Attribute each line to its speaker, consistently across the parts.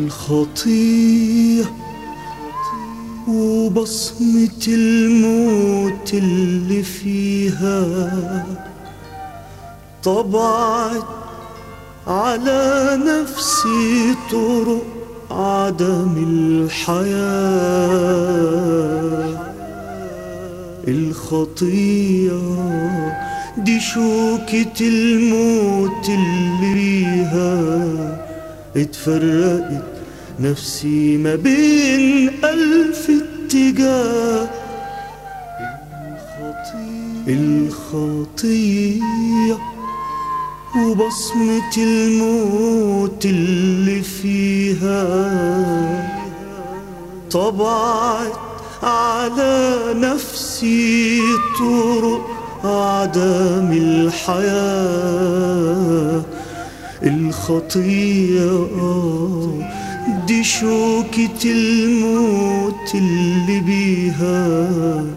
Speaker 1: الخطية وبصمة الموت اللي فيها طبعت على نفسي طرق عدم الحياة. الخطية دي شوكة الموت اللي بيها اتفرقت نفسي ما بين ألف اتجاه. الخطية وبصمة الموت اللي فيها طبعت على نفسي طرق عدم الحياة. الخطية دي شوكة الموت اللي بيها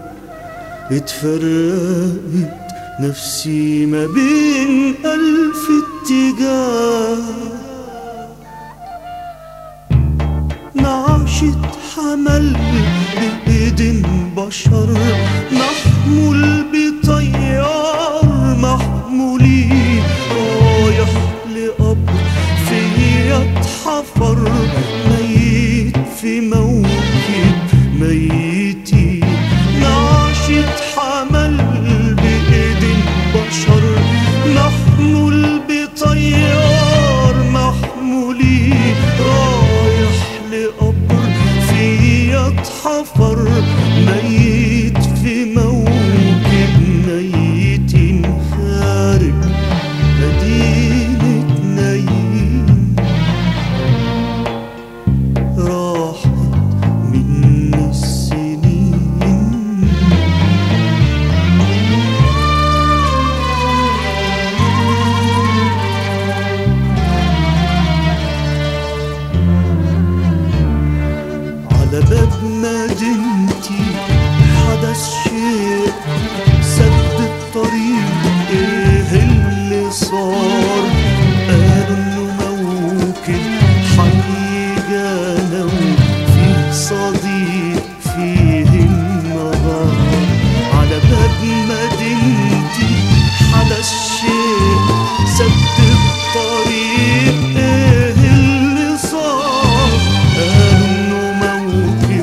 Speaker 1: اتفرقت نفسي ما بين ألف اتجاه. نعشة حمل بإيدين بشر محمول بطيار محمولين رايح لقبر فيا اتحفر ميت في موكب ميتين. نعشة حمل بإيدين بشر محمول بطيار محمولين رايح لقبر فيا اتحفر ميت في موكب ميتين خارج مدينة نايين. راحت مني السنين على باب مدينتي حدث شيء سد الطريق. ايه اللي صار؟ قالوا انه موكب حقيقة وفيه صديق فيه النهار. على باب مدينتي حدث شيء سد الطريق. ايه اللي صار؟ قالوا انه موكب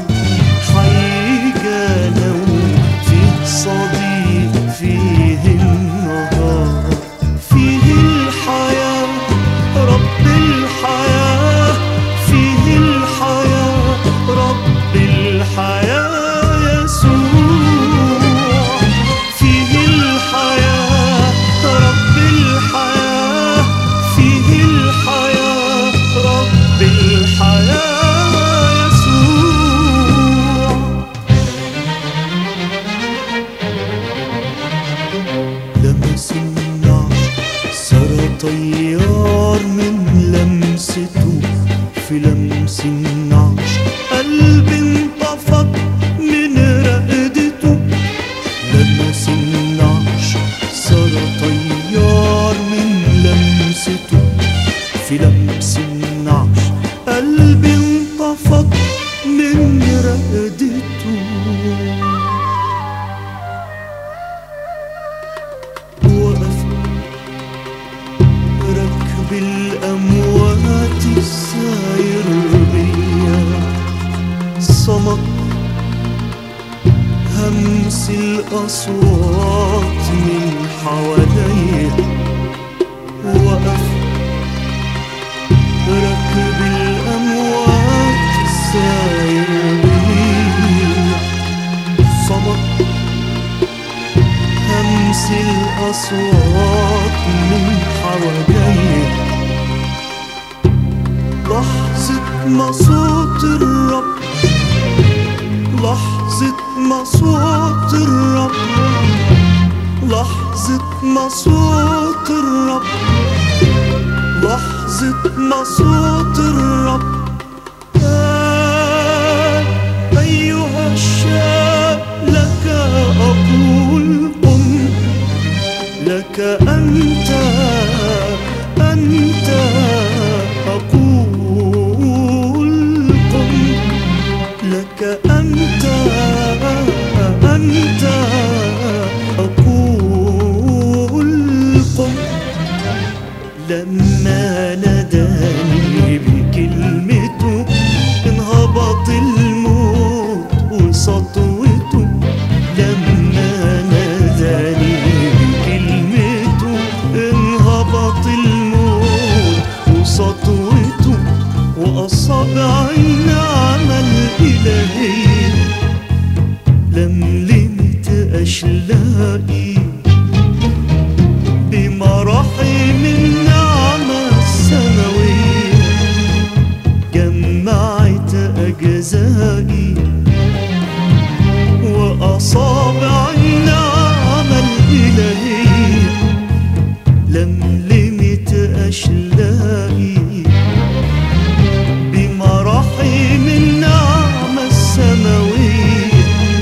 Speaker 1: حقيقة وفيه صديق فيه النهار. فيه الحياة رب الحياة فيه الحياة رب الحياة يسوع. فيه الحياة رب الحياة فيه الحياة رب الحياة يسوع. لمس النعش سرى طيار من لمسته. في لمس النعش قلبي انطفت من رقدته. لمس النعش سرى طيار من لمسته. في لمس النعش قلبي انطفت من رقدته. وقف ركب الأموات الساير بيا. صمت همس الأصوات من حواليا. وقف ركب الأموات الساير بيا. صمت همس الأصوات من حواليا. لحظة ما صوت الرب لحظة ما صوت الرب لحظة ما صوت الرب لحظة ما صوت الرب. أيها الشاب لك أقول قم. لك أنت أقول لما ناداني بكلمته انهبط الموت وسطوته. لما ناداني بكلمته انهبط الموت وسطوته. وأصابع النعمة الإلهية لملمت أشلائي بمراحم النعمة السماوية. جمعت أجزائي وأصابع النعمة الإلهية لملمت أشلائي بمراحم النعمة السماوية.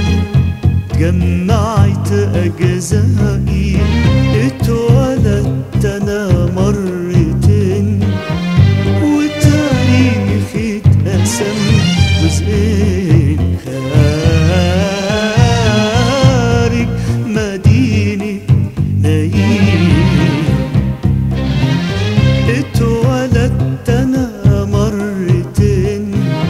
Speaker 1: جمعت أجزائي اتولدت أنا مرتين وتاريخي اتقسم جزئين خارج مدينة نايين. اتولدت أنا مرتين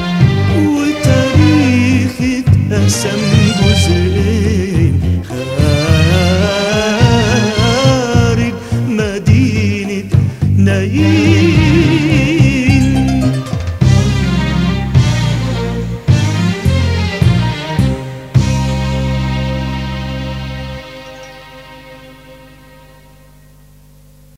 Speaker 1: وتاريخي اتقسم جزئين خارج مدينة نايين.